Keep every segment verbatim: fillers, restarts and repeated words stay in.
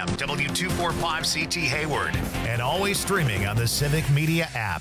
M, W two forty-five C T Hayward, and always streaming on the Civic Media app.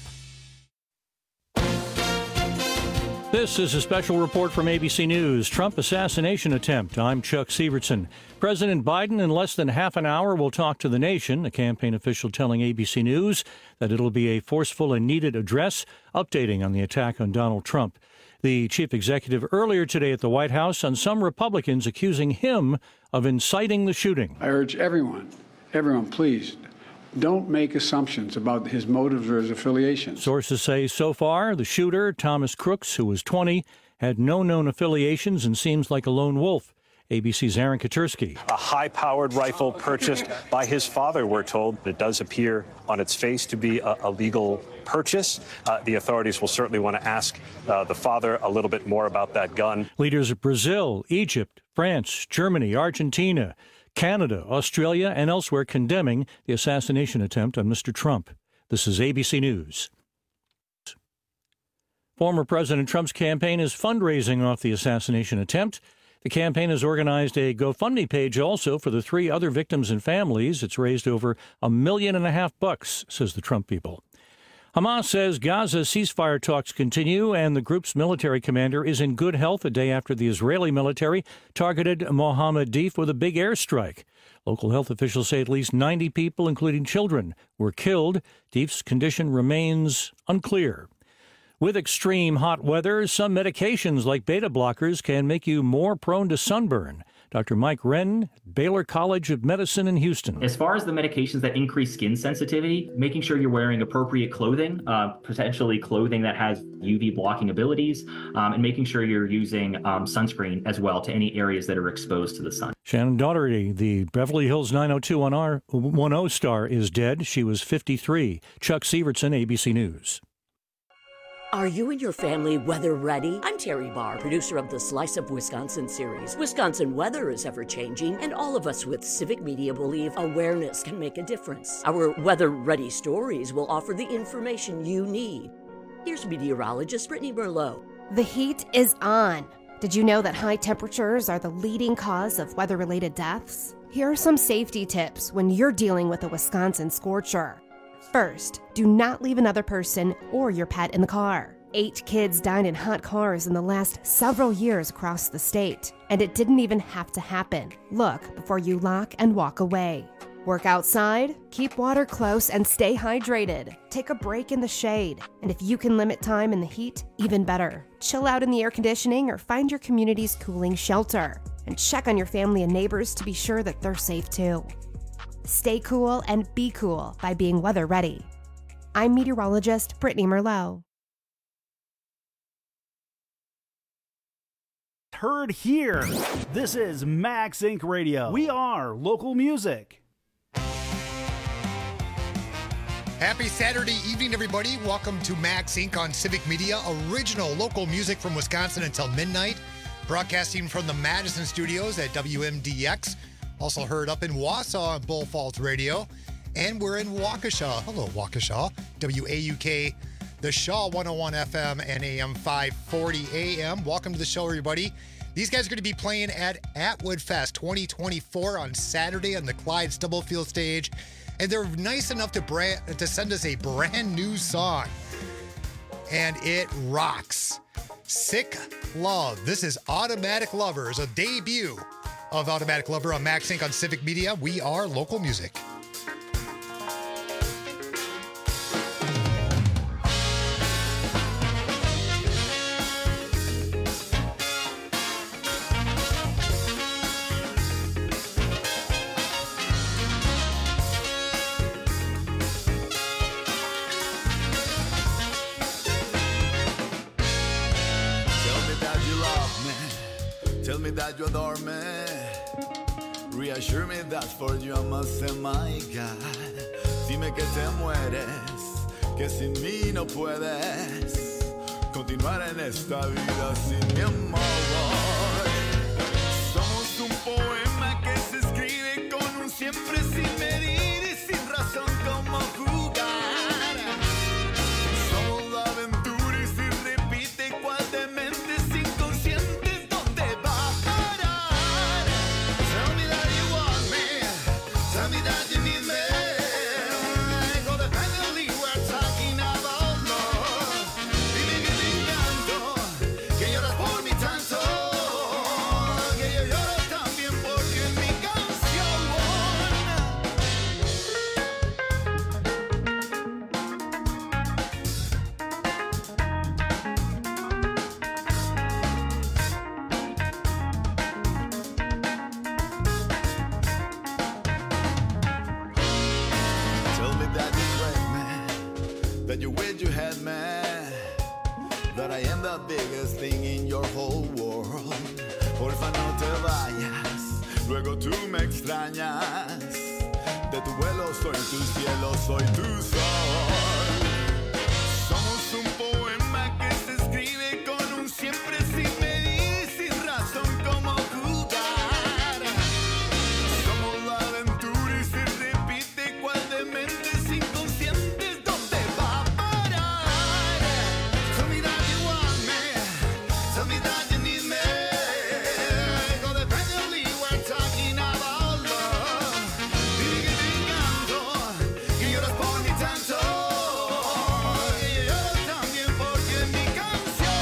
This is a special report from A B C News. Trump assassination attempt. I'm Chuck Sievertson. President Biden in less than half an hour will talk to the nation, a campaign official telling A B C News that it'll be a forceful and needed address, updating on the attack on Donald Trump. The chief executive earlier today at the White House on some Republicans accusing him of inciting the shooting. I urge everyone, everyone, please, don't make assumptions about his motives or his affiliations. Sources say so far, the shooter, Thomas Crooks, who was twenty, had no known affiliations and seems like a lone wolf. A B C's Aaron Katursky. A high-powered rifle purchased by his father, we're told. It does appear on its face to be a, a legal purchase. Uh, the authorities will certainly want to ask uh, the father a little bit more about that gun. Leaders of Brazil, Egypt, France, Germany, Argentina, Canada, Australia, and elsewhere condemning the assassination attempt on Mister Trump. This is A B C News. Former President Trump's campaign is fundraising off the assassination attempt. The campaign has organized a GoFundMe page also for the three other victims and families. It's raised over a million and a half bucks, says the Trump people. Hamas says Gaza ceasefire talks continue and the group's military commander is in good health a day after the Israeli military targeted Mohammed Deif with a big airstrike. Local health officials say at least ninety people, including children, were killed. Deif's condition remains unclear. With extreme hot weather, some medications like beta blockers can make you more prone to sunburn. Doctor Mike Wren, Baylor College of Medicine in Houston. As far as the medications that increase skin sensitivity, making sure you're wearing appropriate clothing, uh, potentially clothing that has U V blocking abilities, um, and making sure you're using um, sunscreen as well to any areas that are exposed to the sun. Shannon Daugherty, the Beverly Hills nine oh two one oh star, is dead. She was fifty-three. Chuck Sievertson, A B C News. Are you and your family weather ready? I'm Terry Barr, producer of the Slice of Wisconsin series. Wisconsin weather is ever-changing, and all of us with Civic Media believe awareness can make a difference. Our weather-ready stories will offer the information you need. Here's meteorologist Brittany Merlot. The heat is on. Did you know that high temperatures are the leading cause of weather-related deaths? Here are some safety tips when you're dealing with a Wisconsin scorcher. First, do not leave another person or your pet in the car. Eight kids died in hot cars in the last several years across the state, and it didn't even have to happen. Look before you lock and walk away. Work outside, keep water close, and stay hydrated. Take a break in the shade, and if you can limit time in the heat, even better. Chill out in the air conditioning or find your community's cooling shelter, and check on your family and neighbors to be sure that they're safe too. Stay cool and be cool by being weather ready. I'm meteorologist Brittany Merlot. Heard here. This is Max Incorporated. Radio. We are local music. Happy Saturday evening, everybody. Welcome to Max Incorporated on Civic Media. Original local music from Wisconsin until midnight. Broadcasting from the Madison studios at W M D X. Also heard up in Wausau on Bull Falls Radio. And we're in Waukesha. Hello, Waukesha. W A U K, the Shaw one oh one F M and A M five forty A M. Welcome to the show, everybody. These guys are going to be playing at Atwood Fest twenty twenty-four on Saturday on the Clyde Stubblefield stage. And they're nice enough to, brand, to send us a brand new song. And it rocks. Sick Love. This is Automatic Lovers, a debut of Automatic Lover on Max Incorporated on Civic Media. We are local music. That you adore me, reassure me that for you I must say my God. Dime que te mueres, que sin mí no puedes continuar en esta vida sin mi amor. Somos un poema que se escribe con un siempre sin medir y sin razón como jugar. Somos la aventura y si repite igual de mente sin conciencia. Tell Tell me that you need me. Go definitely we're talking about love. Dime que te encanto, que lloras por mi tanto, que yo lloro también porque en mi canción. Tell me that you love me, that you wish you had me, that I am the biggest thing in your whole world. Porfa no te vayas, luego tú me extrañas. De tu vuelo soy tu cielo, soy tu sol. Somos un poema que se escribe con un siempre sin medir, sin razón como jugar. Somos la aventura y se repite cual de mentes inconscientes. ¿Dónde va a parar? Tell me that you want me. Tell me that you need me. Go definitely we're talking about love. Dime que te encanto, que lloras por mi tanto, que yo lloro también porque en mi canción.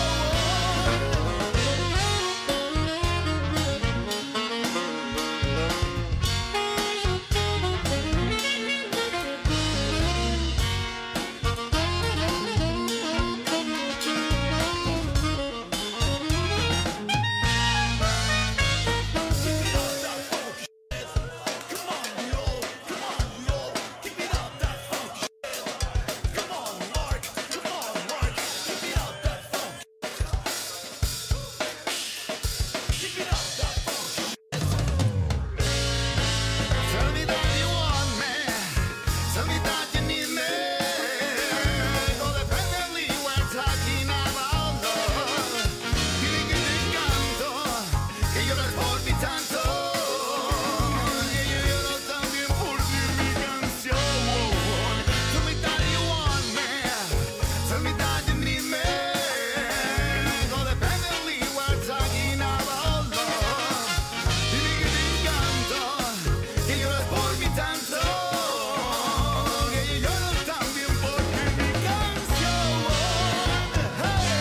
Tell me that you want me. Tell me that you need me. Go definitely we're talking about love. Dime que te encanto, que lloras por mi tanto, que yo lloro también por ti en mi canción. Tell me that you want me. Tell me that you need me. Go definitely we're talking about love. Dime que te encanto, que lloras por mi tanto, que yo lloro también porque en mi canción. Hey.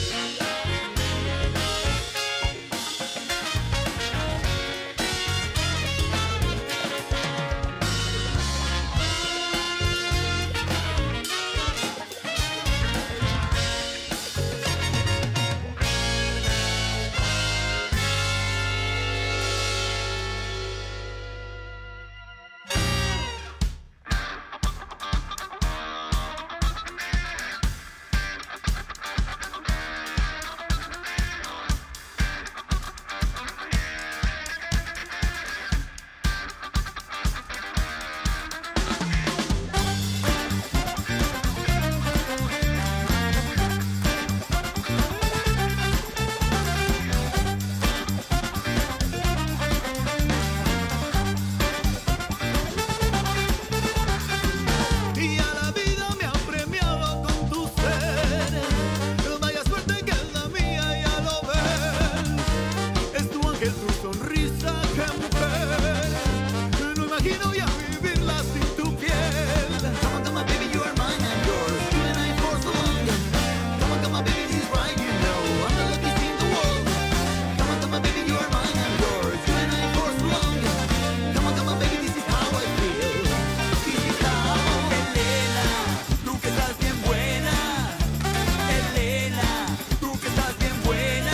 Y a la vida me ha premiado con tu ser. Vaya suerte que es la mía, ya lo ves. Es tu ángel, tu sonrisa, qué mujer. No imagino ya vivirla sin tu piel. Come on, come on, baby, you are mine and yours. You and I for so long. Come on, come on, baby, he's right, you know. I'm the luckiest in the world. Come on, come on, baby, you are mine and yours. You and I for so long. Come on, come on, baby, this is how I feel. This is how. Elena, tú que estás bien buena. Elena, tú que estás bien buena.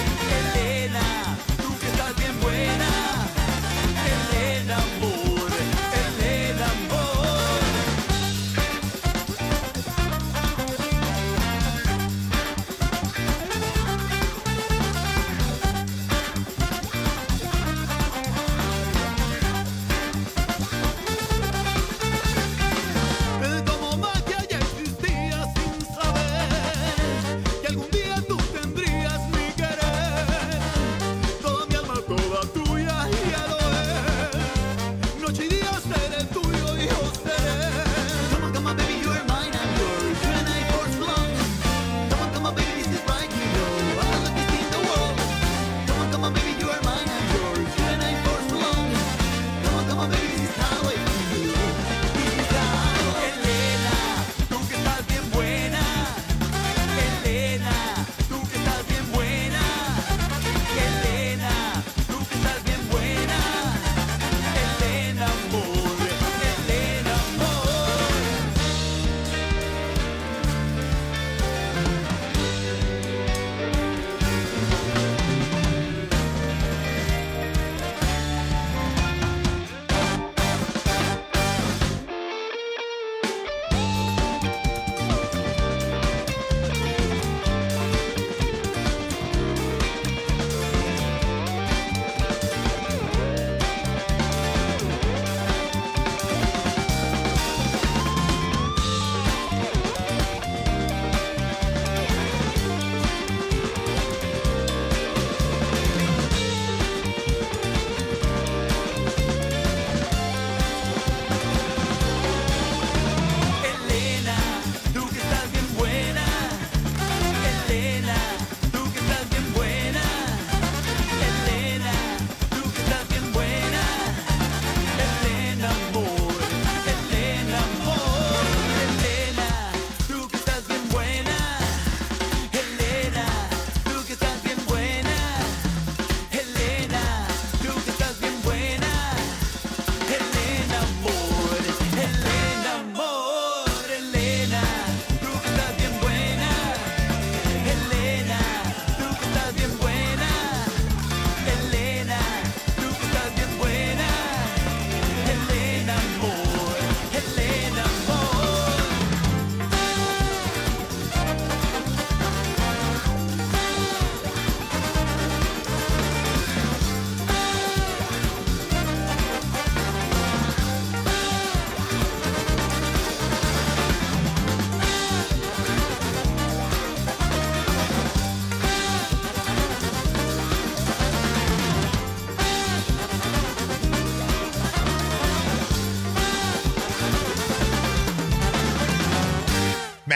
Elena, tú que estás bien buena. Elena, amor.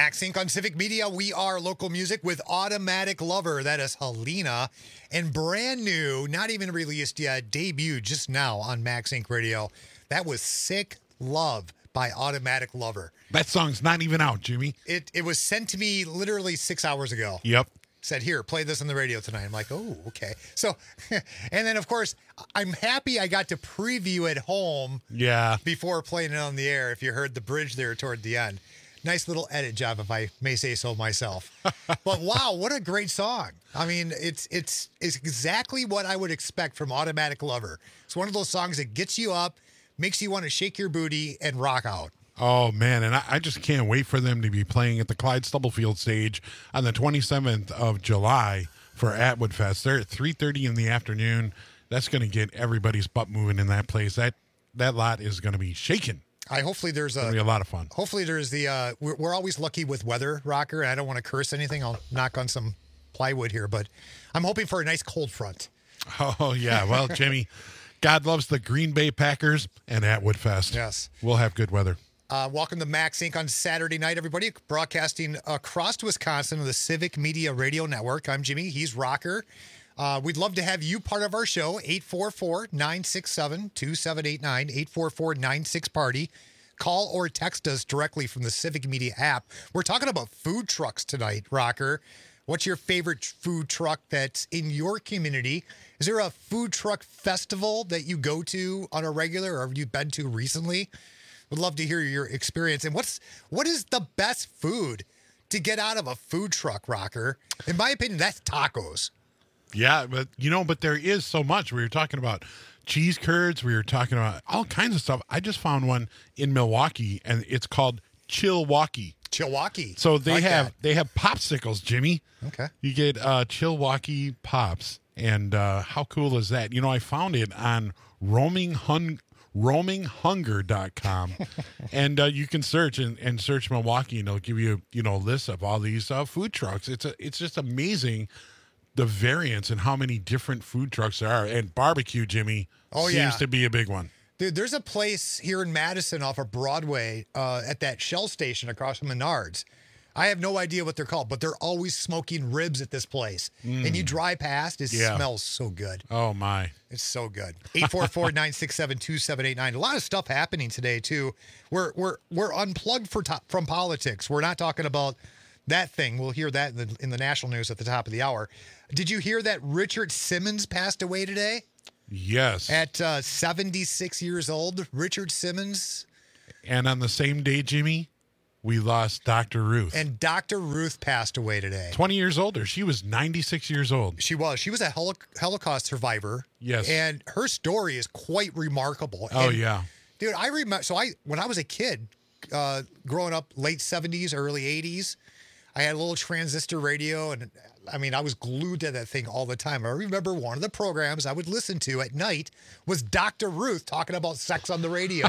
Max Inc on Civic Media. We are local music with Automatic Lover. That is Helena. And brand new, not even released yet, debuted just now on Max Inc Radio. That was Sick Love by Automatic Lover. That song's not even out, Jimmy. It it was sent to me literally six hours ago. Yep. Said, here, play this on the radio tonight. I'm like, oh, okay. So, and then, of course, I'm happy I got to preview at home Yeah. before playing it on the air, if you heard the bridge there toward the end. Nice little edit job, if I may say so myself. But wow, what a great song. I mean, it's it's it's exactly what I would expect from Automatic Lover. It's one of those songs that gets you up, makes you want to shake your booty and rock out. Oh, man, and I, I just can't wait for them to be playing at the Clyde Stubblefield stage on the twenty-seventh of July for Atwood Fest. They're at three thirty in the afternoon. That's going to get everybody's butt moving in that place. That that lot is going to be shaking. I hopefully there's It's a, gonna be a lot of fun. Hopefully there's the uh, we're, we're always lucky with weather, Rocker. And I don't want to curse anything. I'll knock on some plywood here, but I'm hoping for a nice cold front. Oh, yeah. Well, Jimmy, God loves the Green Bay Packers and Atwood Fest. Yes. We'll have good weather. Uh, welcome to Max Inc on Saturday night, everybody. Broadcasting across Wisconsin on the Civic Media Radio Network. I'm Jimmy. He's Rocker. Uh, we'd love to have you part of our show. eight four four, nine six seven, two seven eight nine, eight four four, nine six party. Call or text us directly from the Civic Media app. We're talking about food trucks tonight, Rocker. What's your favorite food truck that's in your community? Is there a food truck festival that you go to on a regular, or have you been to recently? Would love to hear your experience. And what's what is the best food to get out of a food truck, Rocker? In my opinion, that's tacos. Yeah, but you know, but there is so much. We were talking about cheese curds. We were talking about all kinds of stuff. I just found one in Milwaukee, and it's called Chilwaukee. Chilwaukee. So they Like have that. they have popsicles, Jimmy. Okay. You get uh, Chilwaukee Pops, and uh, how cool is that? You know, I found it on roaming hun- roaming hunger dot com, and uh, you can search and, and search Milwaukee, and it'll give you you know a list of all these uh, food trucks. It's a it's just amazing the variance and how many different food trucks there are. And barbecue, Jimmy, Oh, seems yeah. to be a big one. Dude, there's a place here in Madison off of Broadway uh, at that Shell station across from Menards. I have no idea what they're called, but they're always smoking ribs at this place. Mm. And you drive past, it Yeah. smells so good. Oh, my. It's so good. eight four four, nine six seven, two seven eight nine. A lot of stuff happening today, too. We're we're we're unplugged for to- from politics. We're not talking about that thing. We'll hear that in the, in the national news at the top of the hour. Did you hear that Richard Simmons passed away today? Yes. At uh, seventy-six years old, Richard Simmons. And on the same day, Jimmy, we lost Doctor Ruth. And Doctor Ruth passed away today. twenty years older. She was ninety-six years old. She was. She was a holo- Holocaust survivor. Yes. And her story is quite remarkable. Oh, And, yeah. dude, I remember. So I, when I was a kid, uh, growing up, late seventies, early eighties, I had a little transistor radio, and I mean, I was glued to that thing all the time. I remember one of the programs I would listen to at night was Doctor Ruth talking about sex on the radio.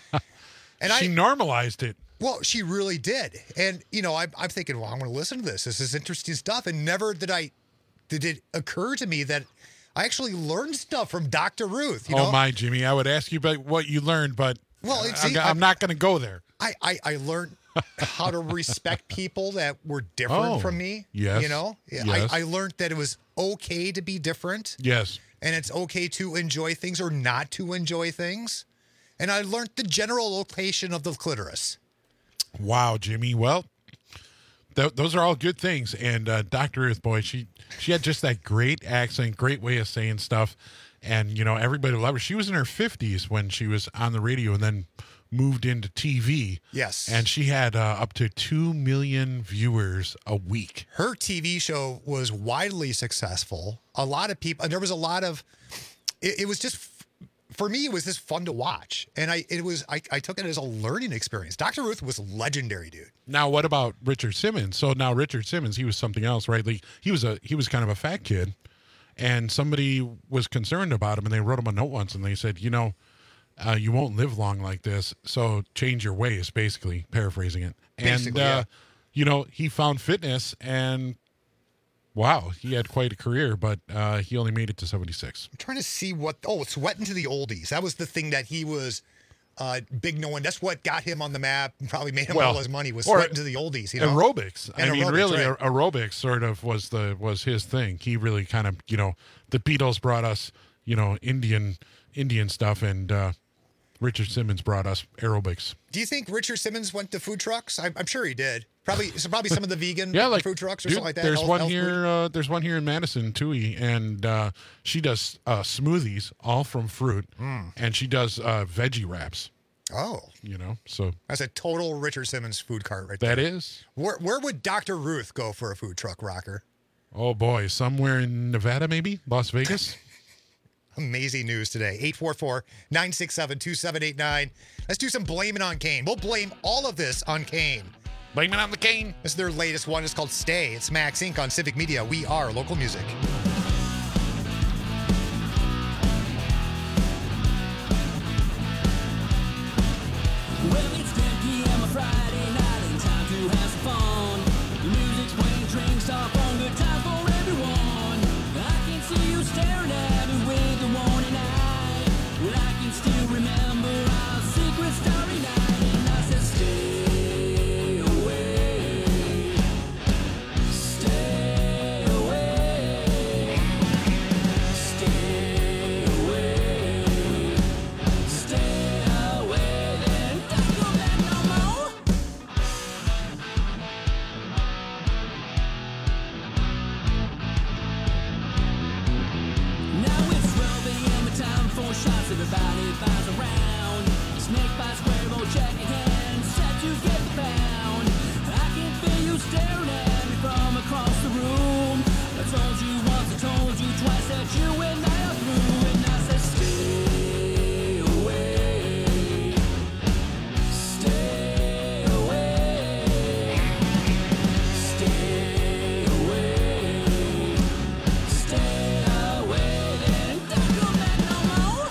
And she I normalized it. Well, she really did. And, you know, I, I'm thinking, well, I'm going to listen to this. This is interesting stuff. And never did I, did it occur to me that I actually learned stuff from Doctor Ruth. You oh, know? my, Jimmy. I would ask you about what you learned, but Well, uh, it's- I'm, see, I'm I'm- not going to go there. I, I, I learned how to respect people that were different Oh, from me. yes, You know, yes. I, I learned that it was okay to be different. Yes. And it's okay to enjoy things or not to enjoy things. And I learned the general location of the clitoris. Wow, Jimmy. Well, th- those are all good things. And uh, Doctor Ruth, boy, she she had just that great accent, great way of saying stuff. And, you know, everybody loved her. She was in her fifties when she was on the radio and then moved into T V. Yes. And she had uh, up to two million viewers a week. Her T V show was widely successful. A lot of people, and there was a lot of, it, it was just, for me, it was just fun to watch. And I, it was, I, I took it as a learning experience. Doctor Ruth was legendary, dude. Now, what about Richard Simmons? So now Richard Simmons, he was something else, right? Like, he was a he was kind of a fat kid, and somebody was concerned about him, and they wrote him a note once, and they said, you know, uh, you won't live long like this, so change your ways, basically, paraphrasing it. Basically, and, uh, yeah. you know, he found fitness, and wow, he had quite a career, but uh, he only made it to seventy-six. I'm trying to see what, oh, Sweating to the Oldies. That was the thing that he was Uh, big no one. That's what got him on the map. and Probably made him Well, all his money. Was or sweating to the oldies. You know, aerobics. And I mean, aerobics, really, right. aerobics sort of was the was his thing. He really kind of, you know, the Beatles brought us, you know, Indian Indian stuff, and uh, Richard Simmons brought us aerobics. Do you think Richard Simmons went to food trucks? I, I'm sure he did. Probably, so probably some of the vegan Yeah, like food trucks or dude, something like that. There's health- one health food. here. Uh, there's one here in Madison, Tui, and uh, she does uh, smoothies, all from fruit, Mm. and she does uh, veggie wraps. Oh, you know, so that's a total Richard Simmons food cart right that there. is. Where where would Doctor Ruth go for a food truck, Rocker? Oh boy, somewhere in Nevada, maybe Las Vegas. Amazing news today. eight four four, nine six seven, two seven eight nine. Let's do some blaming on Kane. We'll blame all of this on Kane. Blame it on the Kane. This is their latest one. It's called Stay. It's Max Incorporated on Civic Media. We are local music. Well, it's ten p.m. on Friday night and time to have some fun. The music's playing, drinks are on, good time for everyone. I can see you staring at me with the warning eye. Well, I can still remember our secret starry night, and I said, stay away, stay away, stay away, stay away, then don't come back no more. Now it's twelve a.m. and time for shots. Everybody buys around. Snake by square, roll check in hand, set to get the pound. I can feel you staring at me from across the room. I told you once, I told you twice that you and I are through. And I said, stay away, stay away, stay away, stay away, then don't come back no more.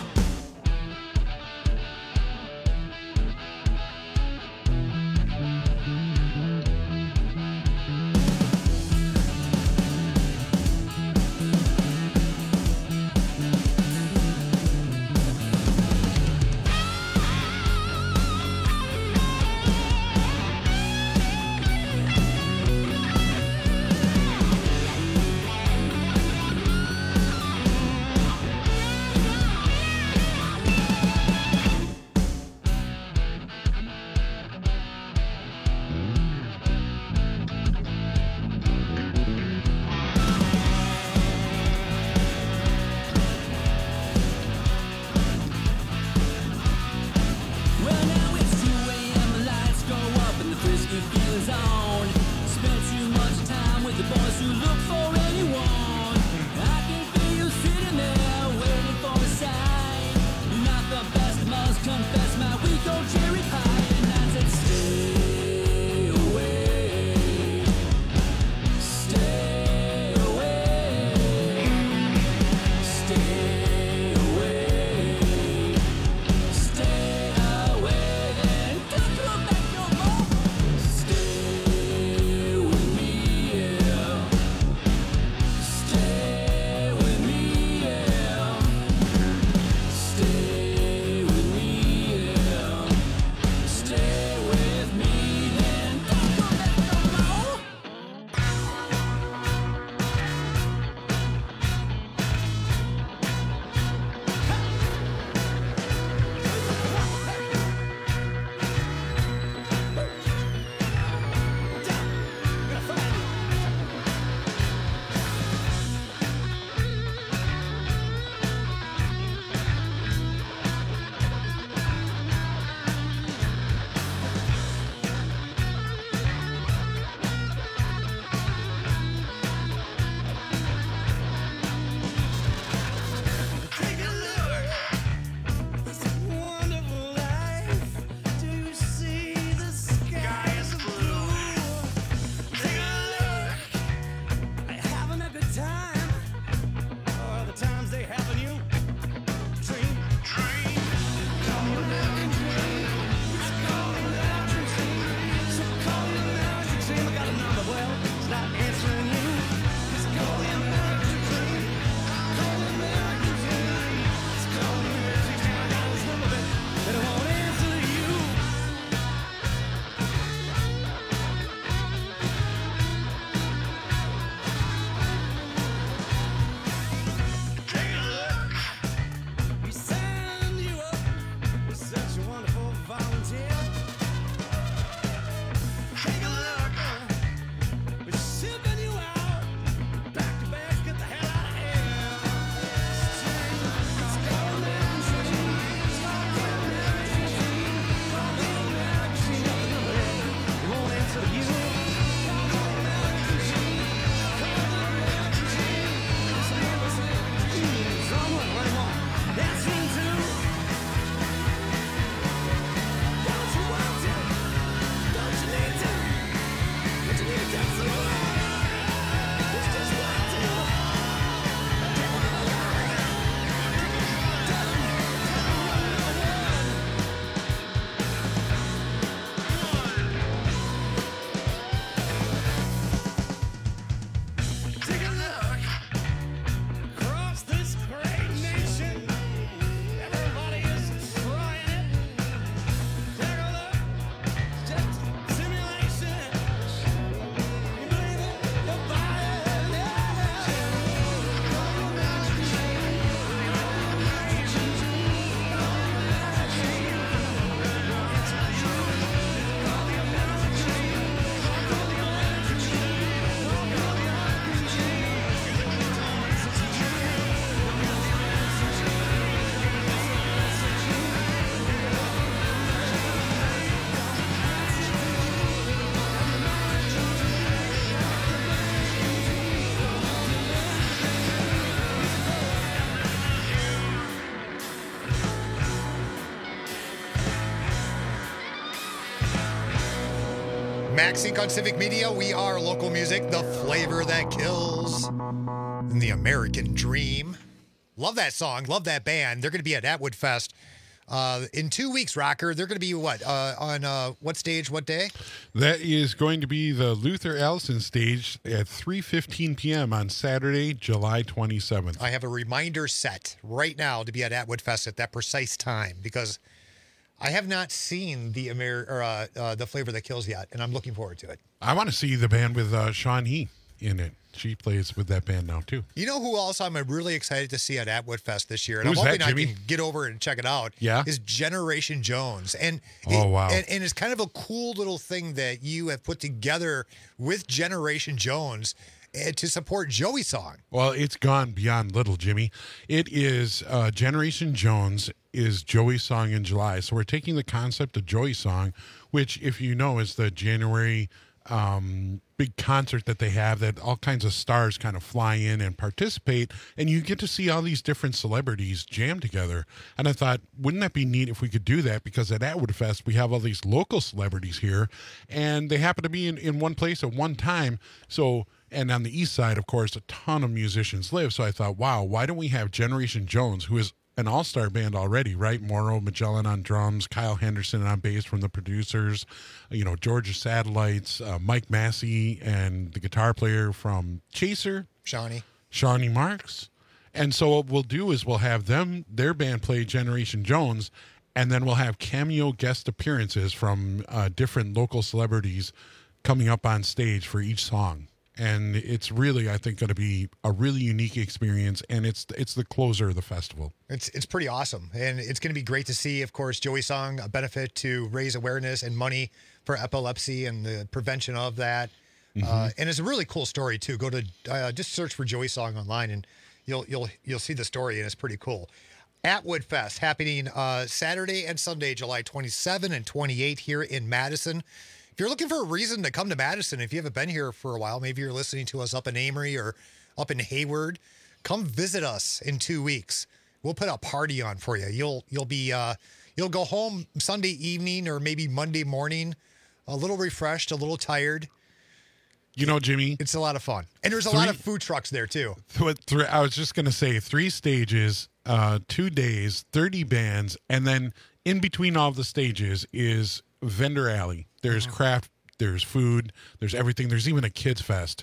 Max Inc on Civic Media. We are local music, the flavor that kills. And the American Dream. Love that song. Love that band. They're going to be at Atwood Fest uh, in two weeks, Rocker. They're going to be what? Uh, on uh, what stage, what day? That is going to be the Luther Allison stage at three fifteen p.m. on Saturday, July twenty-seventh. I have a reminder set right now to be at Atwood Fest at that precise time because I have not seen the Amer- or, uh, uh, the Flavor That Kills yet, and I'm looking forward to it. I want to see the band with uh, Sean He in it. She plays with that band now, too. You know who else I'm really excited to see at Atwood Fest this year? And Who's I'm hoping that, Jimmy? I can get over and check it out. Yeah? Is Generation Jones. And Oh, it- wow. And, and it's kind of a cool little thing that you have put together with Generation Jones uh, to support Joey Song. Well, it's gone beyond little, Jimmy. It is uh, Generation Jones is Joey's Song in July. So we're taking the concept of Joey's Song, which, if you know, is the January um, big concert that they have that all kinds of stars kind of fly in and participate, and you get to see all these different celebrities jam together. And I thought, wouldn't that be neat if we could do that? Because at Atwood Fest, we have all these local celebrities here, and they happen to be in, in one place at one time. So, and on the east side, of course, a ton of musicians live. So I thought, wow, why don't we have Generation Jones, who is an all-star band already, right? Mauro Magellan on drums, Kyle Henderson on bass from the producers, you know, Georgia Satellites, uh, Mike Massey, and the guitar player from Chaser, Shawnee. Shawnee Marks. And so what we'll do is we'll have them, their band play Generation Jones, and then we'll have cameo guest appearances from uh, different local celebrities coming up on stage for each song. And it's really, I think, going to be a really unique experience, and it's it's the closer of the festival. It's it's pretty awesome, and it's going to be great to see, of course, Joey Song, a benefit to raise awareness and money for epilepsy and the prevention of that. Mm-hmm. Uh, and it's a really cool story too. Go to uh, just search for Joey Song online, and you'll you'll you'll see the story, and it's pretty cool. Atwood Fest happening uh, Saturday and Sunday, July twenty-seventh and twenty-eighth here in Madison. If you're looking for a reason to come to Madison, if you haven't been here for a while, maybe you're listening to us up in Amory or up in Hayward, come visit us in two weeks. We'll put a party on for you. You'll you'll be uh, you'll go home Sunday evening or maybe Monday morning, a little refreshed, a little tired. You know, Jimmy, it's a lot of fun, and there's a three, lot of food trucks there too. Th- th- I was just going to say three stages, uh, two days, thirty bands, and then in between all the stages is Vendor Alley. There's Mm-hmm. craft, there's food, there's everything. There's even a kids fest.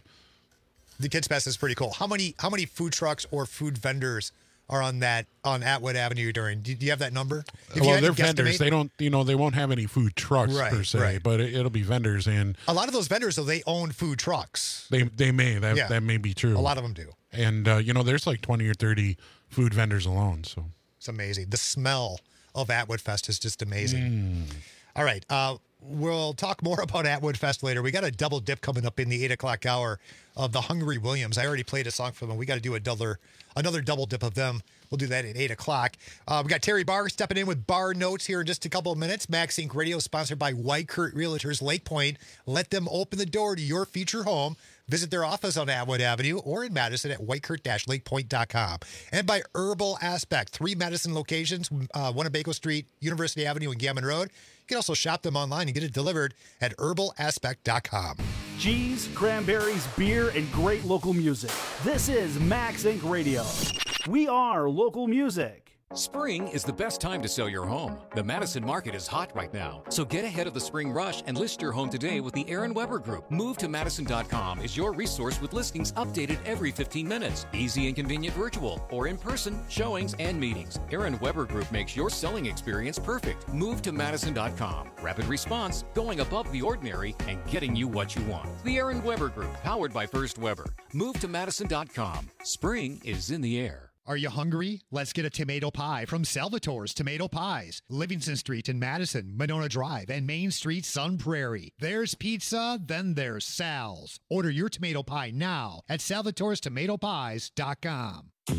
The kids fest is pretty cool. How many how many food trucks or food vendors are on that on Atwood Avenue during? Do, do you have that number? If you Well, had they're to guesstimate- vendors. They don't, you know, they won't have any food trucks Right, per se, right. but it, it'll be vendors, and A lot of those vendors, though, they own food trucks. they they may that Yeah. that may be true. A lot of them do. And uh, you know, there's like twenty or thirty food vendors alone. So It's amazing. The smell of Atwood Fest is just amazing. Mm. All right. Uh, we'll talk more about Atwood Fest later. We got a double dip coming up in the eight o'clock hour of the Hungry Williams. I already played a song for them. We got to do a double, another double dip of them. We'll do that at eight o'clock. Uh, we got Terry Barr stepping in with Bar Notes here in just a couple of minutes. Max Inc Radio sponsored by White Kurt Realtors Lake Point. Let them open the door to your future home. Visit their office on Atwood Avenue or in Madison at white kurt dash lake point dot com. And by Herbal Aspect, three Madison locations, uh, Winnebago Street, University Avenue, and Gammon Road. You can also shop them online and get it delivered at herbal aspect dot com. Cheese, cranberries, beer, and great local music. This is Max Inc Radio. We are local music. Spring is the best time to sell your home. The Madison market is hot right now, so get ahead of the spring rush and list your home today with the Aaron Weber Group. Move to Madison dot com is your resource with listings updated every fifteen minutes. Easy and convenient virtual or in-person showings and meetings. Aaron Weber Group makes your selling experience perfect. Move to Madison dot com. Rapid response, going above the ordinary, and getting you what you want. The Aaron Weber Group, powered by First Weber. Move to Madison dot com. Spring is in the air. Are you hungry? Let's get a tomato pie from Salvatore's Tomato Pies. Livingston Street in Madison, Monona Drive, and Main Street, Sun Prairie. There's pizza, then there's Sal's. Order your tomato pie now at salvatores tomato pies dot com.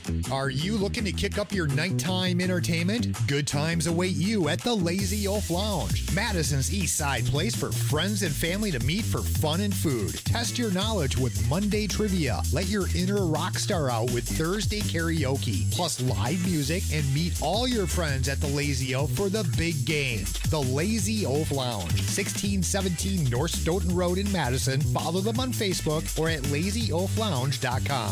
Are you looking to kick up your nighttime entertainment? Good times await you at the Lazy Oaf Lounge, Madison's East Side place for friends and family to meet for fun and food. Test your knowledge with Monday trivia. Let your inner rock star out with Thursday karaoke, plus live music, and meet all your friends at the Lazy Oaf for the big game. The Lazy Oaf Lounge, sixteen seventeen North Stoughton Road in Madison. Follow them on Facebook or at lazy oaf lounge dot com.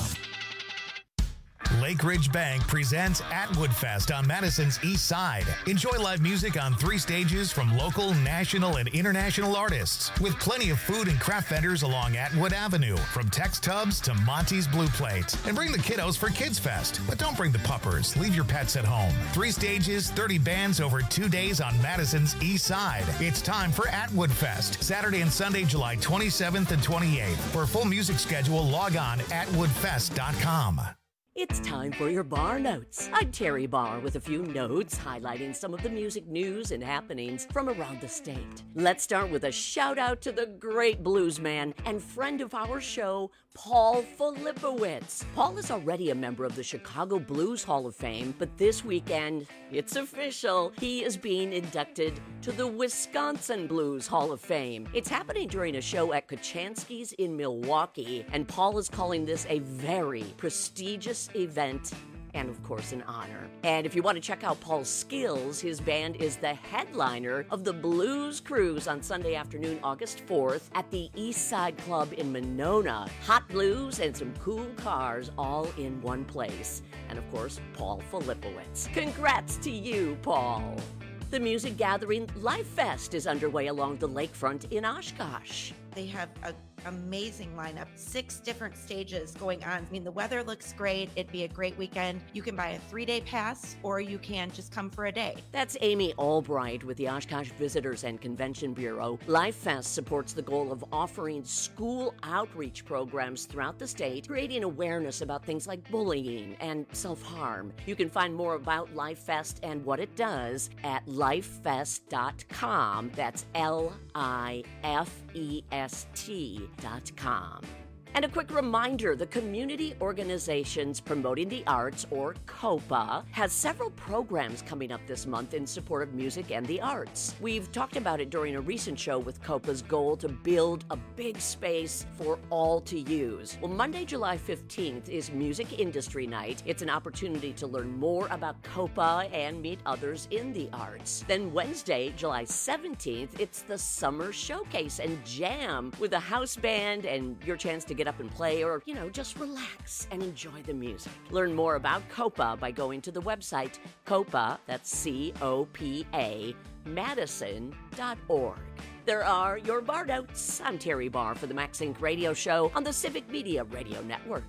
Lake Ridge Bank presents Atwood Fest on Madison's East Side. Enjoy live music on three stages from local, national, and international artists, with plenty of food and craft vendors along Atwood Avenue, from Tex Tubs to Monty's Blue Plate. And bring the kiddos for Kids Fest, but don't bring the puppers. Leave your pets at home. Three stages, thirty bands over two days on Madison's East Side. It's time for Atwood Fest, Saturday and Sunday, July twenty-seventh and twenty-eighth. For a full music schedule, log on atwood fest dot com. It's time for your Bar Notes. I'm Terry Barr with a few notes highlighting some of the music news and happenings from around the state. Let's start with a shout out to the great blues man and friend of our show, Paul Filipowicz. Paul is already a member of the Chicago Blues Hall of Fame, but this weekend, it's official. He is being inducted to the Wisconsin Blues Hall of Fame. It's happening during a show at Kochanski's in Milwaukee, and Paul is calling this a very prestigious event and, of course, an honor. And if you want to check out Paul's skills, his band is the headliner of the Blues Cruise on Sunday afternoon, August fourth, at the East Side Club in Monona. Hot blues and some cool cars all in one place. And, of course, Paul Filipowicz. Congrats to you, Paul. The music gathering Life Fest is underway along the lakefront in Oshkosh. They have an amazing lineup, six different stages going on. I mean, the weather looks great. It'd be a great weekend. You can buy a three-day pass, or you can just come for a day. That's Amy Albright with the Oshkosh Visitors and Convention Bureau. Life Fest supports the goal of offering school outreach programs throughout the state, creating awareness about things like bullying and self-harm. You can find more about Life Fest and what it does at life fest dot com. That's L I F E S T dot com. And a quick reminder, the Community Organizations Promoting the Arts, or COPA, has several programs coming up this month in support of music and the arts. We've talked about it during a recent show with COPA's goal to build a big space for all to use. Well, Monday, July fifteenth is Music Industry Night. It's an opportunity to learn more about COPA and meet others in the arts. Then Wednesday, July seventeenth, it's the Summer Showcase and Jam with a house band and your chance to get up and play, or, you know, just relax and enjoy the music. Learn more about COPA by going to the website COPA, that's C O P A, Madison dot org. There are your Bar Notes. I'm Terry Barr for the Max Inc radio show on the Civic Media Radio Network.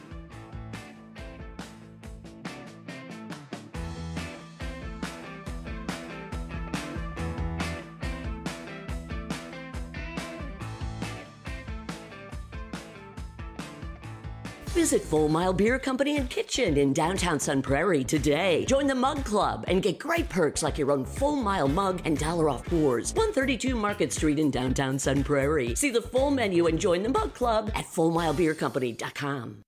Visit Full Mile Beer Company and Kitchen in downtown Sun Prairie today. Join the Mug Club and get great perks like your own Full Mile mug and dollar off pours. one thirty-two Market Street in downtown Sun Prairie. See the full menu and join the Mug Club at full mile beer company dot com.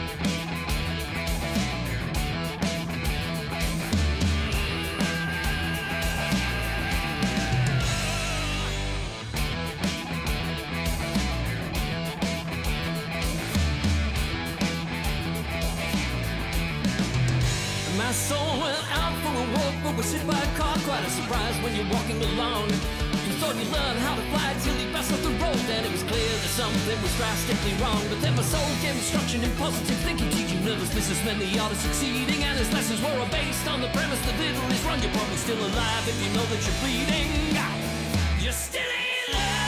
My soul went out for a walk, but was hit by a car. Quite a surprise when you're walking along. You thought you learned how to fly till you passed off the road. Then it was clear that something was drastically wrong. But then my soul gave instruction in positive thinking, teaching nervous businessmen the art of succeeding. And his lessons were all based on the premise that little is wrong. You're probably still alive if you know that you're bleeding. You're still alive.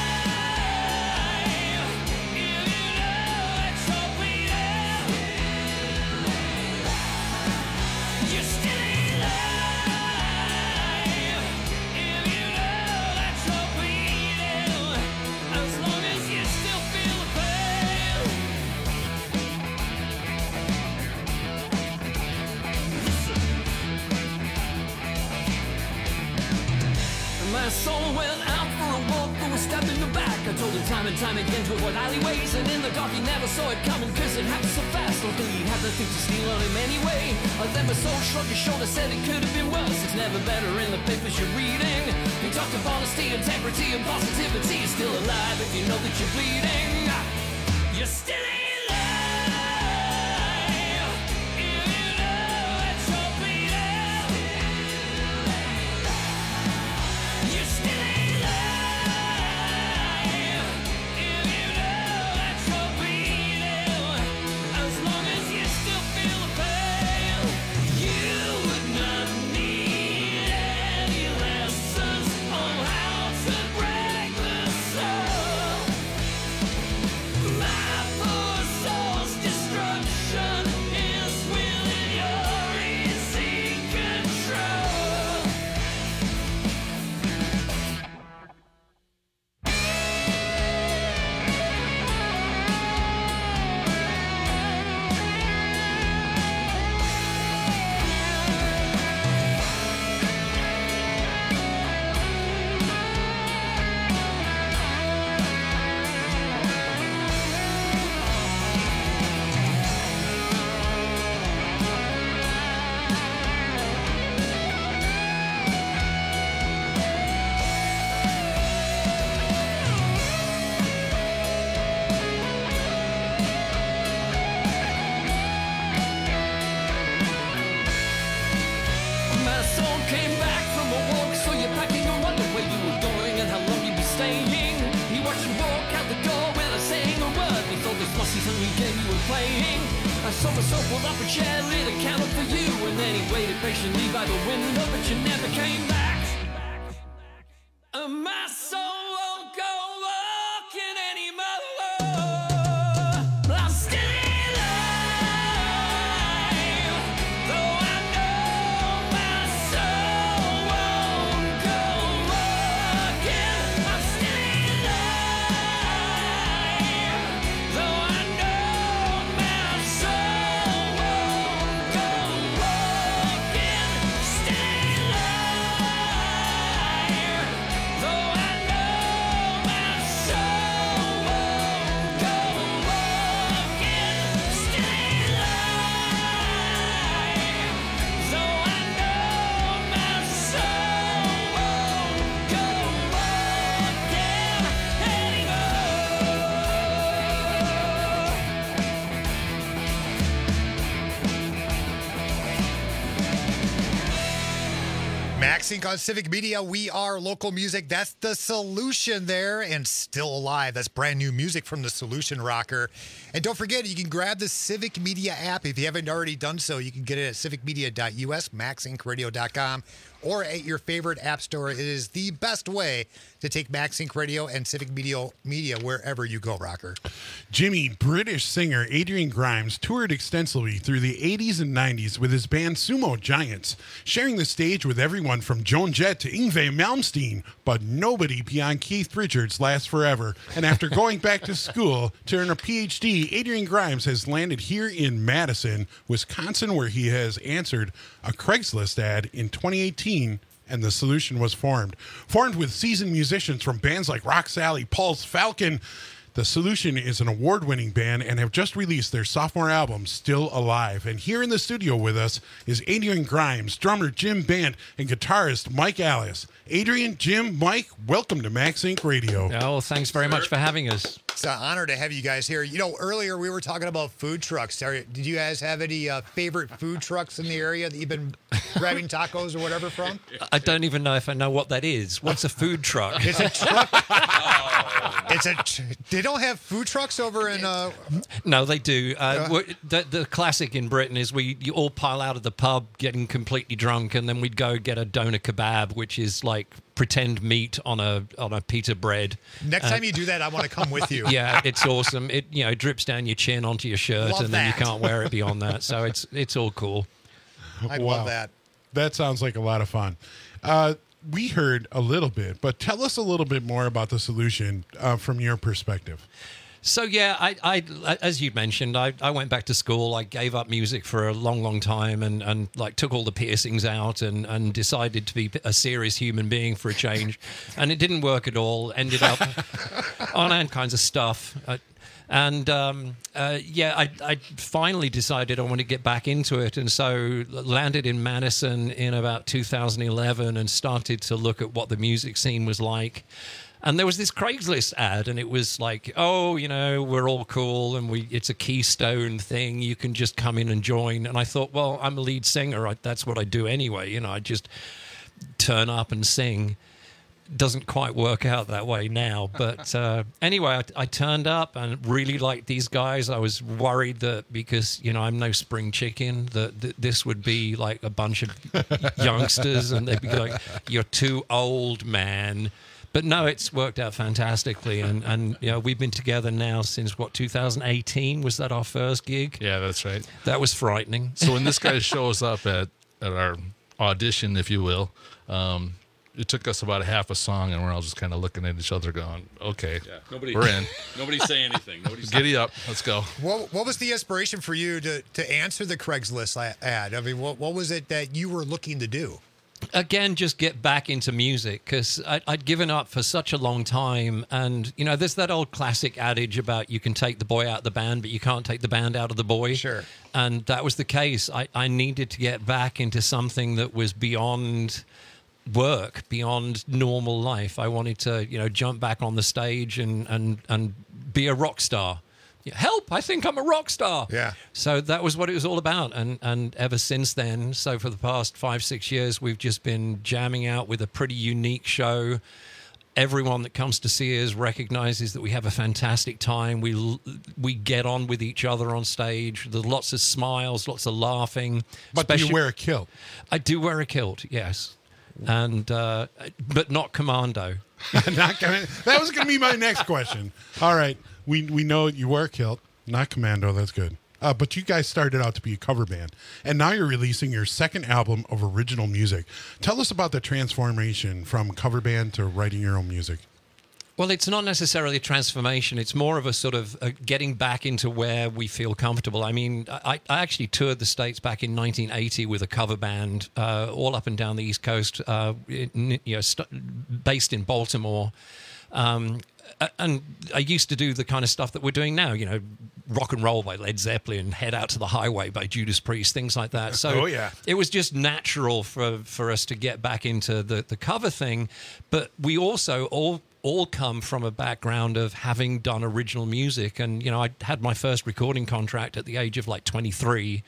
My My soul went out for a walk, but was stabbed in the back. I told him time and time again to avoid alleyways, and in the dark he never saw it coming, cause it happened so fast. Luckily he had nothing to steal on him anyway. Uh, then my soul shrugged his shoulder, said it could have been worse. It's never better in the papers you're reading. He talked of honesty, integrity, and positivity. You're still alive if you know that you're bleeding. You're still alive. I saw myself pulled up a chair, lit a candle for you, and then he waited patiently by the window, but you never came back. And my soul won't go walking anymore. But I'm still alive, though I know my soul won't go walking. I'm still alive, though I know my soul won't go walking. Still alive, though I know my soul won't go walking. Still alive, though I know my soul won't go walking Max Inc on Civic Media. We are local music. That's The Solution there, and Still Alive. That's brand new music from The Solution Rocker. And don't forget, you can grab the Civic Media app. If you haven't already done so, you can get it at civic media dot u s, max inc radio dot com, or at your favorite app store. It is the best way to take Max Inc Radio and Civic Media Media wherever you go, Rocker. Jimmy, British singer Adrian Grimes toured extensively through the eighties and nineties with his band Sumo Giants, sharing the stage with everyone from Joan Jett to Yngwie Malmsteen, but nobody beyond Keith Richards lasts forever. And after going back to school to earn a P H D, Adrian Grimes has landed here in Madison, Wisconsin, where he has answered a Craigslist ad in twenty eighteen, and The Solution was formed. Formed with seasoned musicians from bands like Rock Sally, Pulse, Falcon, The Solution is an award-winning band and have just released their sophomore album, Still Alive. And here in the studio with us is Adrian Grimes, drummer Jim Band, and guitarist Mike Alice. Adrian, Jim, Mike, welcome to Max Inc Radio. Oh, thanks very much for having us. It's an honor to have you guys here. You know, earlier we were talking about food trucks. Are, did you guys have any uh, favorite food trucks in the area that you've been grabbing tacos or whatever from? I don't even know if I know what that is. What's a food truck? It's a truck. It's a. Tr- they don't have food trucks over in. Uh... No, they do. Uh, the, the classic in Britain is we you all pile out of the pub getting completely drunk, and then we'd go get a doner kebab, which is like pretend meat on a on a pita bread. Next uh, time you do that, I want to come with you. Yeah, it's awesome. It you know drips down your chin onto your shirt, Love and then that. you can't wear it beyond that. So it's it's all cool. I Wow. love that. That sounds like a lot of fun. Uh, we heard a little bit, but tell us a little bit more about The Solution uh, from your perspective. So yeah, I, I as you mentioned, I, I went back to school. I gave up music for a long, long time, and, and like took all the piercings out, and, and decided to be a serious human being for a change. And it didn't work at all. Ended up on all kinds of stuff. Uh, And um, uh, yeah, I, I finally decided I want to get back into it, and so landed in Madison in about two thousand eleven and started to look at what the music scene was like. And there was this Craigslist ad, and it was like, oh, you know, we're all cool, and we it's a Keystone thing. You can just come in and join. And I thought, well, I'm a lead singer. I, that's what I do anyway. You know, I just turn up and sing. Doesn't quite work out that way now. But uh, anyway, I, I turned up and really liked these guys. I was worried that because, you know, I'm no spring chicken, that, that this would be like a bunch of youngsters and they'd be like, you're too old, man. But no, it's worked out fantastically. And, and you know, we've been together now since, what, two thousand eighteen? Was that our first gig? Yeah, that's right. That was frightening. So when this guy shows up at, at our audition, if you will, um, it took us about a half a song, and we're all just kind of looking at each other going, okay, yeah, nobody, we're in. Nobody's saying anything. Nobody's Giddy up. Let's go. What, what was the inspiration for you to, to answer the Craigslist ad? I mean, what, what was it that you were looking to do? Again, just get back into music, because I'd given up for such a long time. And, you know, there's that old classic adage about you can take the boy out of the band, but you can't take the band out of the boy. Sure. And that was the case. I, I needed to get back into something that was beyond work, beyond normal life. I wanted to, you know, jump back on the stage and, and, and be a rock star. Help, I think I'm a rock star. Yeah. So that was what it was all about. And, and ever since then, so for the past five, six years, we've just been jamming out with a pretty unique show. Everyone that comes to see us recognizes that we have a fantastic time. We we get on with each other on stage. There's lots of smiles, lots of laughing. But do you wear a kilt? I do wear a kilt, yes. And uh, but not commando. Not gonna, that was going to be my next question. All right. We we know you wear a kilt, not commando. That's good. Uh, but you guys started out to be a cover band, and now you're releasing your second album of original music. Tell us about the transformation from cover band to writing your own music. Well, it's not necessarily a transformation. It's more of a sort of uh, getting back into where we feel comfortable. I mean, I, I actually toured the States back in nineteen eighty with a cover band uh, all up and down the East Coast, uh, in, you know, st- based in Baltimore. Um, and I used to do the kind of stuff that we're doing now, you know, Rock and Roll by Led Zeppelin, Head Out to the Highway by Judas Priest, things like that. So oh, yeah. It was just natural for, for us to get back into the, the cover thing. But we also all all come from a background of having done original music. And, you know, I had my first recording contract at the age of like twenty-three.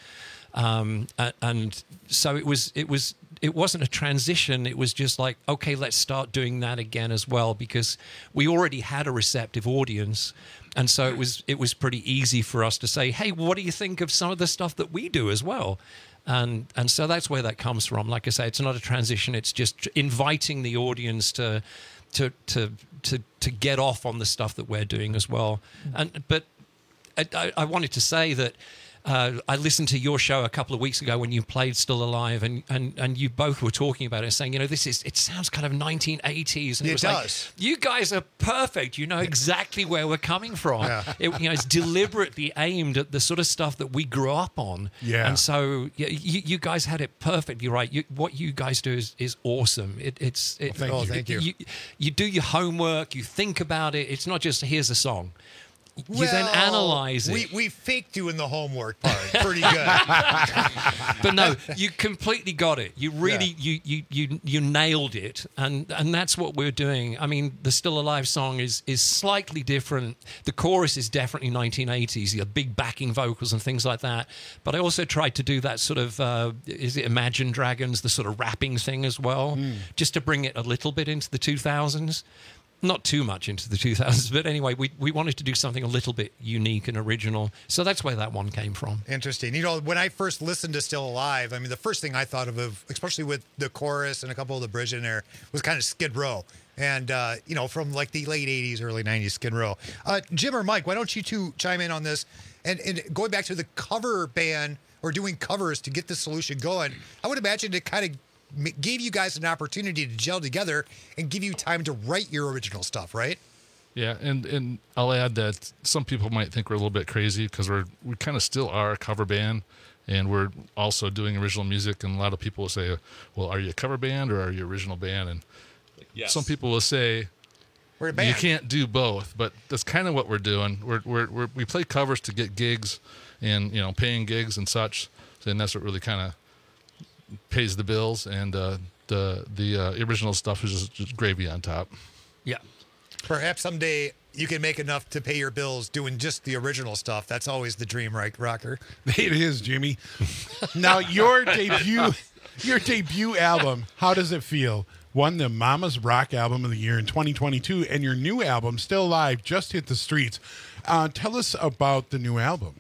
Um, and, and so it was, it was, it wasn't a transition. It was just like, okay, let's start doing that again as well, because we already had a receptive audience. And so it was, it was pretty easy for us to say, hey, what do you think of some of the stuff that we do as well? And, and so that's where that comes from. Like I say, it's not a transition. It's just inviting the audience to, to, to, to, to get off on the stuff that we're doing as well. And, but I, I wanted to say that, Uh, I listened to your show a couple of weeks ago when you played Still Alive, and, and, and you both were talking about it, saying, you know, this is, it sounds kind of nineteen eighties. And it, It was does. like, you guys are perfect. You know exactly where we're coming from. Yeah. It, you know, it's deliberately aimed at the sort of stuff that we grew up on. Yeah. And so yeah, you, you guys had it perfectly right. You, what you guys do is, is awesome. It, it's it, Well, thank you. Oh, thank you. you. You do your homework. You think about it. It's not just, here's a song. You then Well, analyze it. We, we faked doing the homework part pretty good. But no, you completely got it. You really, Yeah. you, you you you nailed it, and and that's what we're doing. I mean, the Still Alive song is is slightly different. The chorus is definitely nineteen eighties, the big backing vocals and things like that. But I also tried to do that sort of uh, is it Imagine Dragons, the sort of rapping thing as well, Hmm. just to bring it a little bit into the two thousands. Not too much into the two thousands, but anyway, we, we wanted to do something a little bit unique and original. So that's where that one came from. Interesting. You know, when I first listened to Still Alive, I mean, the first thing I thought of, of especially with the chorus and a couple of the bridge in there, was kind of Skid Row. And, uh, you know, from like the late eighties, early nineties, Skid Row. Uh, Jim or Mike, why don't you two chime in on this? And, and going back to the cover band or doing covers to get the solution going, I would imagine it kind of gave you guys an opportunity to gel together and give you time to write your original stuff, right? Yeah, and, and I'll add that some people might think we're a little bit crazy because we're we kind of still are a cover band, and we're also doing original music. And a lot of people will say, "Well, are you a cover band or are you original band?" And Yes. some people will say, We're a band. "You can't do both." But that's kind of what we're doing. We're, we're we're we play covers to get gigs, and you know, paying gigs and such. And that's what really kind of pays the bills. And uh, the the uh, original stuff is just, just gravy on top. Yeah. Perhaps someday you can make enough to pay your bills doing just the original stuff. That's always the dream, right, Rocker? It is, Jimmy. Now, your debut, your debut album, how does it feel? Won the Mama's Rock Album of the Year in twenty twenty-two, and your new album, Still Alive, just hit the streets. Uh, tell us about the new album.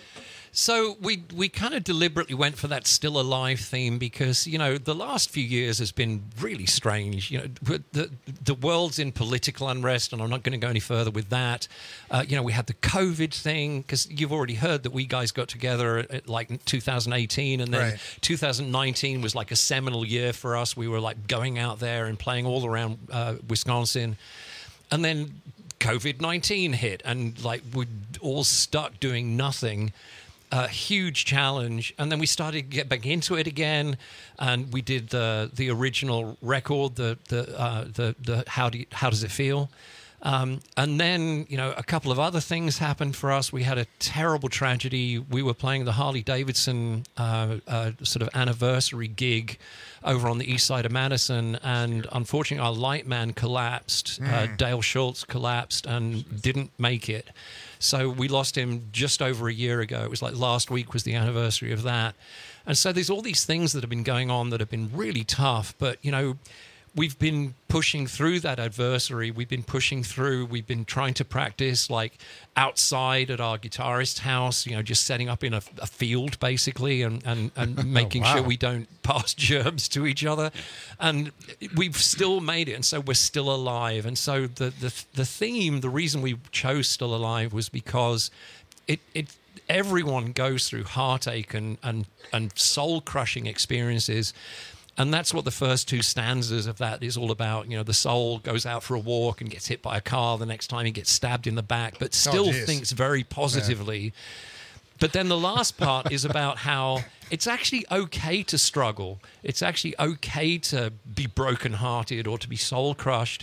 So we we kind of deliberately went for that Still Alive theme because, you know, the last few years has been really strange. You know, the the world's in political unrest, and I'm not going to go any further with that. Uh, you know, we had the COVID thing because you've already heard that we guys got together at, like in two thousand eighteen, and then Right. two thousand nineteen was like a seminal year for us. We were like going out there and playing all around uh, Wisconsin, and then COVID nineteen hit, and like we're all stuck doing nothing. A huge challenge, and then we started to get back into it again, and we did the the original record, the the uh, the the how do you, how does it feel, um, and then you know a couple of other things happened for us. We had a terrible tragedy. We were playing the Harley Davidson uh, uh, sort of anniversary gig over on the east side of Madison, and unfortunately our light man collapsed. Uh, Mm. Dale Schultz collapsed and didn't make it. So we lost him just over a year ago. It was like last week was the anniversary of that. And so there's all these things that have been going on that have been really tough. But, you know, we've been pushing through that adversary. We've been pushing through. We've been trying to practice like outside at our guitarist's house, you know, just setting up in a, a field basically and, and, and making wow. sure we don't pass germs to each other. And we've still made it. And so we're still alive. And so the, the, the theme, the reason we chose Still Alive was because it, it, everyone goes through heartache and, and, and soul-crushing experiences. And that's what the first two stanzas of that is all about. You know, the soul goes out for a walk and gets hit by a car. The next time he gets stabbed in the back, but still geez. thinks very positively. But then the last part is about how it's actually okay to struggle. It's actually okay to be brokenhearted or to be soul-crushed,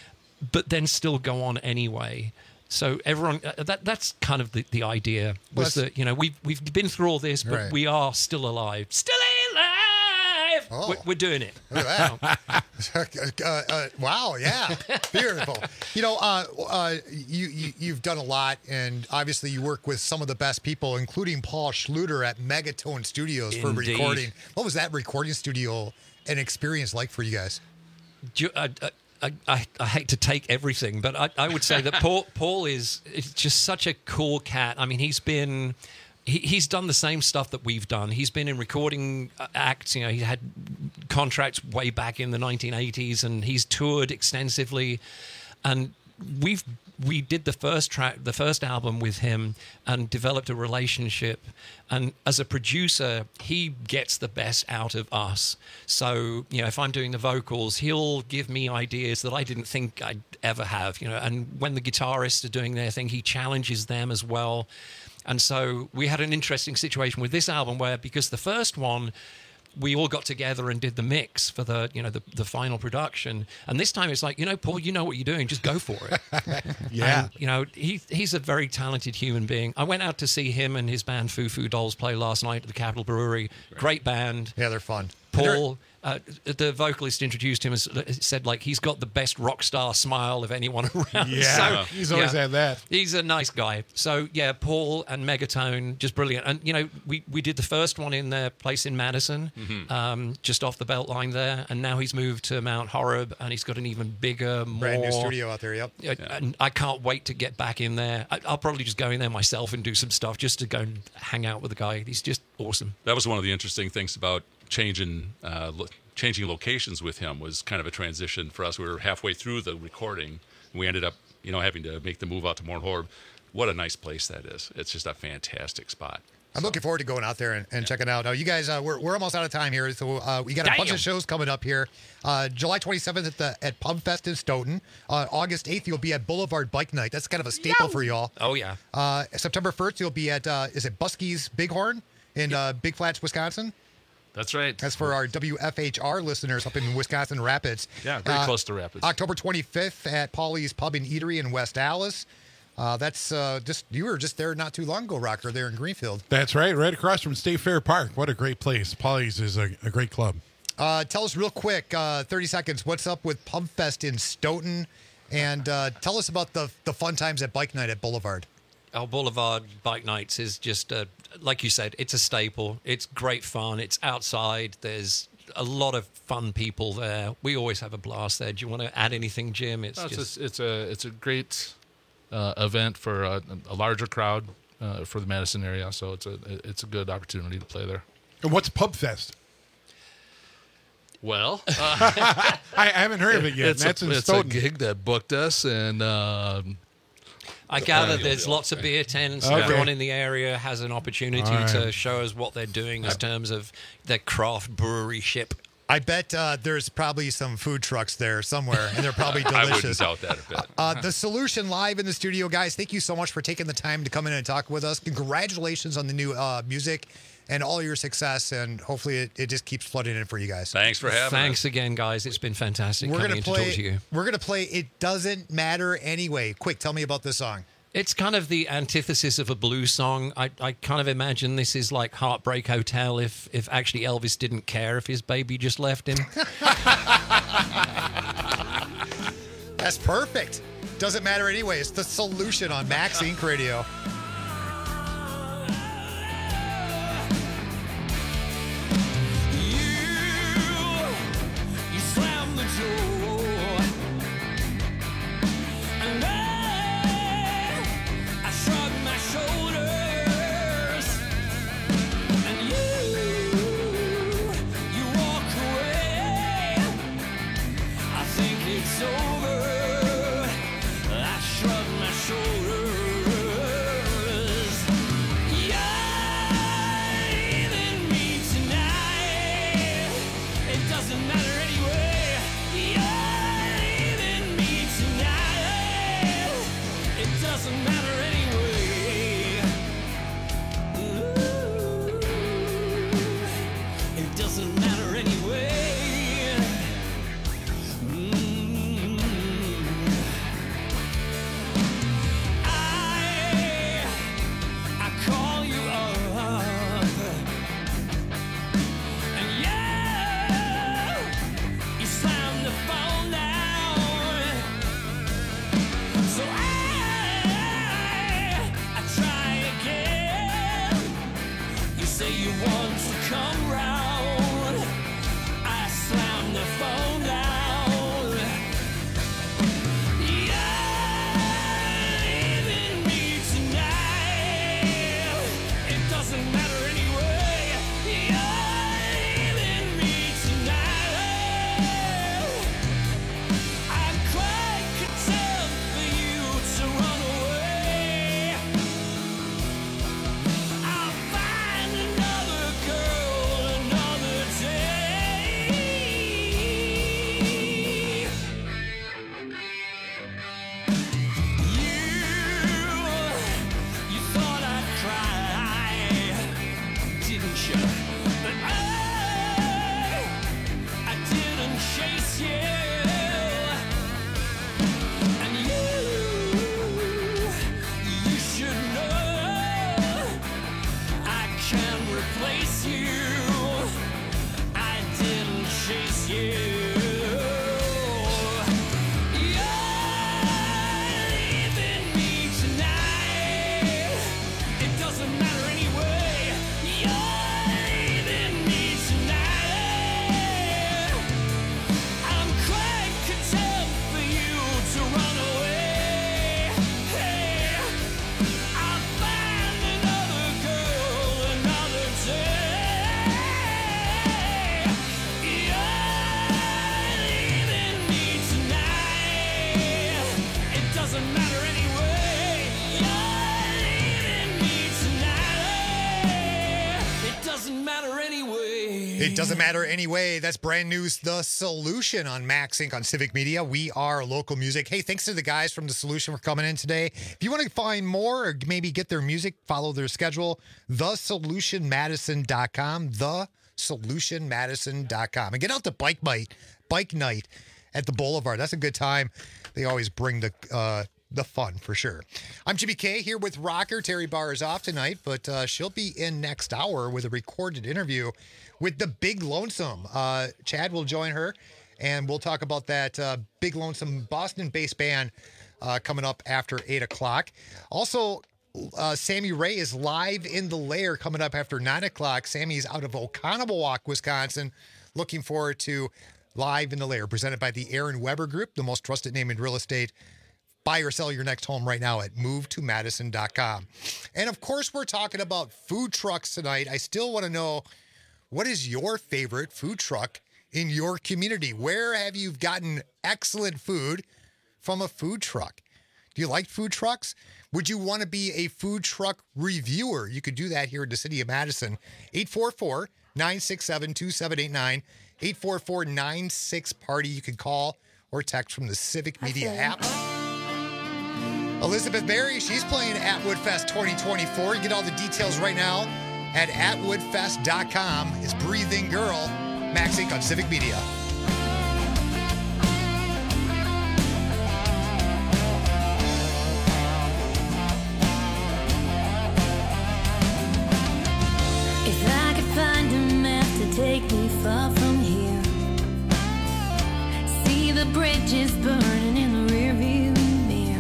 but then still go on anyway. So everyone, uh, that that's kind of the, the idea was Well, that, you know, we've, we've been through all this, but Right. we are still alive. Still alive! Oh. We're, we're doing it. Look at that. uh, uh, wow, yeah. Beautiful. You know, uh, uh, you, you, you've done a lot, and obviously you work with some of the best people, including Paul Schluter at Megatone Studios for Indeed. recording. What was that recording studio and experience like for you guys? Do you- I, I, I, I hate to take everything, but I, I would say that Paul Paul is, is just such a cool cat. I mean, he's been he, he's done the same stuff that we've done. He's been in recording acts. You know, he had contracts way back in the nineteen eighties, and he's toured extensively. And we've we did the first track, the first album with him, and developed a relationship. And as a producer, he gets the best out of us. So, you know, if I'm doing the vocals, he'll give me ideas that I didn't think I'd ever have, you know. And when the guitarists are doing their thing, he challenges them as well. And so we had an interesting situation with this album where, because the first one, we all got together and did the mix for the, you know, the, the final production. And this time it's like, you know, Paul, you know what you're doing, just go for it. Yeah. And, you know, he he's a very talented human being. I went out to see him and his band Foo Foo Dolls play last night at the Capitol Brewery. Great band. Yeah, they're fun. Paul, uh, the vocalist introduced him as said, like, he's got the best rock star smile of anyone around. Yeah, So, he's always yeah, had that. He's a nice guy. So, yeah, Paul and Megatone, just brilliant. And, you know, we, we did the first one in their place in Madison, Mm-hmm. um, just off the Beltline there. And now he's moved to Mount Horeb, and he's got an even bigger, Brand more... new studio out there, yep. Yeah, and I can't wait to get back in there. I, I'll probably just go in there myself and do some stuff just to go and hang out with the guy. He's just awesome. That was one of the interesting things about changing uh, lo- changing locations with him, was kind of a transition for us. We were halfway through the recording, and we ended up, you know, having to make the move out to Mount Horeb. What a nice place that is. It's just a fantastic spot. I'm looking forward to going out there and, and yeah. checking out. Now, you guys, uh, we're, we're almost out of time here, so uh, we got a Damn. bunch of shows coming up here. Uh, July twenty-seventh at the at Pub Fest in Stoughton. Uh, August eighth, you'll be at Boulevard Bike Night. That's kind of a staple Yow. for y'all. Oh, yeah. Uh, September first, you'll be at, uh, is it Buskey's Bighorn in uh, Big Flats, Wisconsin? That's right. That's for our W F H R listeners up in Wisconsin Rapids. Yeah, very uh, close to Rapids. October twenty-fifth at Paulie's Pub and Eatery in West Allis. Uh, that's uh, just you were just there not too long ago, Rocker, there in Greenfield. That's right, right across from State Fair Park. What a great place. Paulie's is a, a great club. Uh, tell us real quick, uh, thirty seconds, what's up with Pub Fest in Stoughton? And uh, tell us about the the fun times at Bike Night at Boulevard. Our Boulevard Bike Nights is just, a, like you said, it's a staple. It's great fun. It's outside. There's a lot of fun people there. We always have a blast there. Do you want to add anything, Jim? It's no, just... it's, a, it's a it's a great uh, event for a, a larger crowd uh, for the Madison area. So it's a it's a good opportunity to play there. And what's Pub Fest? Well, uh, I, I haven't heard of it yet. It's, That's a, in it's a gig that booked us, and um, I gather there's lots of beer tents. Okay. Everyone in the area has an opportunity right. to show us what they're doing in terms of their craft brewery ship. I bet uh, there's probably some food trucks there somewhere, and they're probably delicious. I wouldn't doubt that a bit. Uh, the Solution live in the studio, guys. Thank you so much for taking the time to come in and talk with us. Congratulations on the new uh, music and all your success, and hopefully it, it just keeps flooding in for you guys. Thanks for having Thanks us. again, guys. It's been fantastic We're coming gonna in play, to talk to you. We're going to play It Doesn't Matter Anyway. Quick, tell me about this song. It's kind of the antithesis of a blues song. I, I kind of imagine this is like Heartbreak Hotel if, if actually Elvis didn't care if his baby just left him. That's perfect. Doesn't matter anyway. It's the Solution on Max Inc Radio. You slam the door, and I, I shrug my shoulders, and you, you walk away. I think it's over. I shrug my shoulders. It doesn't matter anyway. That's brand new. The Solution on Max Inc on Civic Media. We are local music. Hey, thanks to the guys from The Solution for coming in today. If you want to find more or maybe get their music, follow their schedule, the solution madison dot com, the solution madison dot com. And get out to Bike Night, Bike Night at the Boulevard. That's a good time. They always bring the uh, the fun for sure. I'm Jimmy K here with Rocker. Terry Barr is off tonight, but uh, she'll be in next hour with a recorded interview with the Big Lonesome. Uh, Chad will join her, and we'll talk about that uh, Big Lonesome Boston-based band uh, coming up after eight o'clock. Also, uh, Sammy Ray is live in the Lair coming up after nine o'clock. Sammy's out of Oconomowoc, Wisconsin. Looking forward to Live in the Lair, presented by the Aaron Weber Group, the most trusted name in real estate. Buy or sell your next home right now at move to madison dot com. And of course, we're talking about food trucks tonight. I still want to know, what is your favorite food truck in your community? Where have you gotten excellent food from a food truck? Do you like food trucks? Would you want to be a food truck reviewer? You could do that here in the city of Madison. eight four four, nine six seven, two seven eight nine. eight four four, nine six, party. You can call or text from the Civic Media app. Elizabeth Berry, she's playing at Woodfest twenty twenty-four. You get all the details right now at atwood fest dot com. It's Breathing Girl, Max Inc on Civic Media. If I could find a map to take me far from here, see the bridges burning in the rearview mirror,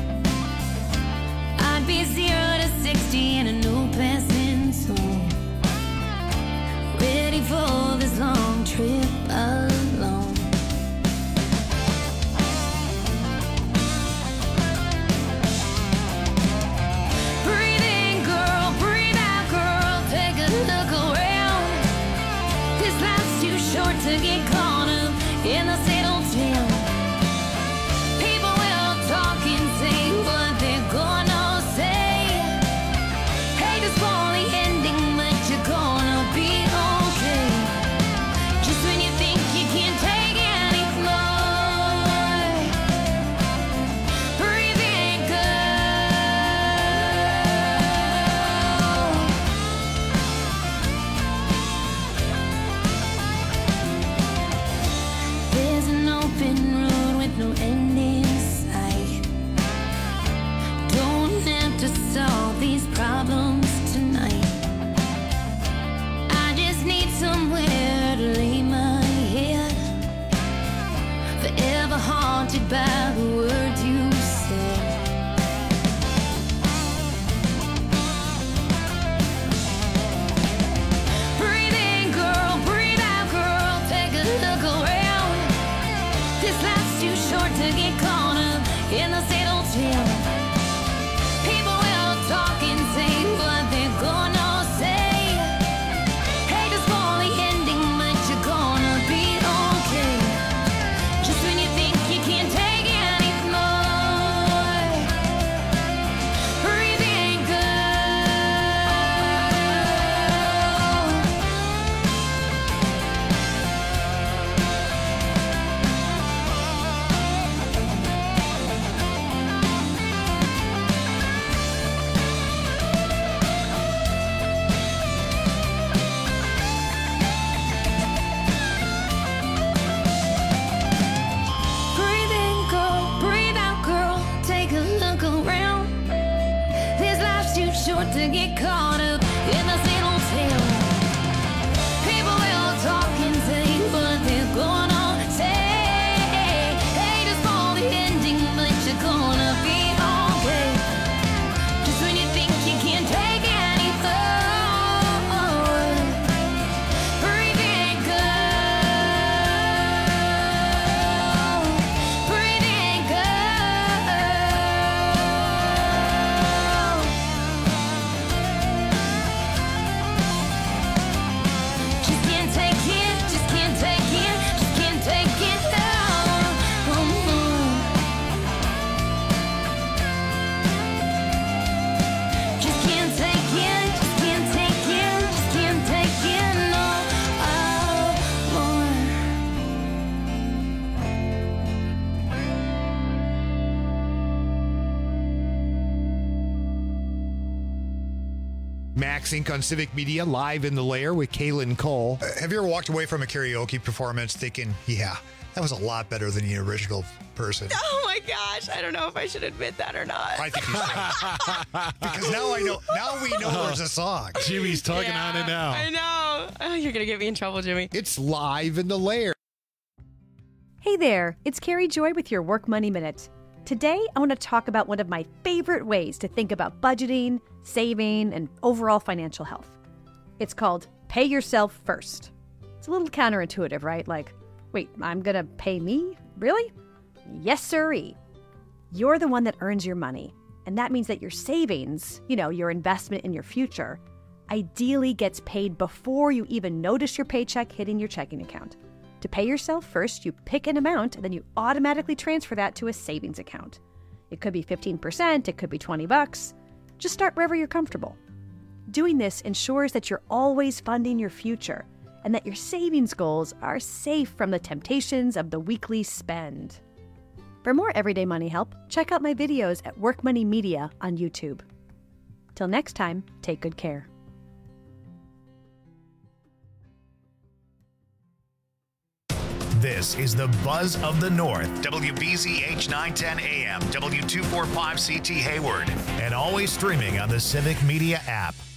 I'd be zero to sixty in a no passing zone, ready for this long trip alone. Max Incorporated on Civic Media, live in the lair with Kaylin Cole. Uh, have you ever walked away from a karaoke performance thinking, yeah, that was a lot better than the original person? Oh my gosh, I don't know if I should admit that or not. I think you should. Because now I know, now we know there's a song. Jimmy's talking Yeah, on it now. I know. Oh, you're going to get me in trouble, Jimmy. It's live in the lair. Hey there, it's Carrie Joy with your Work Money Minute. Today, I want to talk about one of my favorite ways to think about budgeting, saving, and overall financial health. It's called Pay Yourself First. It's a little counterintuitive, right? Like, wait, I'm going to pay me? Really? Yes, sirree. You're the one that earns your money, and that means that your savings, you know, your investment in your future, ideally gets paid before you even notice your paycheck hitting your checking account. To pay yourself first, you pick an amount, and then you automatically transfer that to a savings account. It could be fifteen percent, it could be twenty bucks. Just start wherever you're comfortable. Doing this ensures that you're always funding your future and that your savings goals are safe from the temptations of the weekly spend. For more everyday money help, check out my videos at Work Money Media on YouTube. Till next time, take good care. This is the Buzz of the North, W B Z H nine ten A M, W two forty-five C T Hayward, and always streaming on the Civic Media app.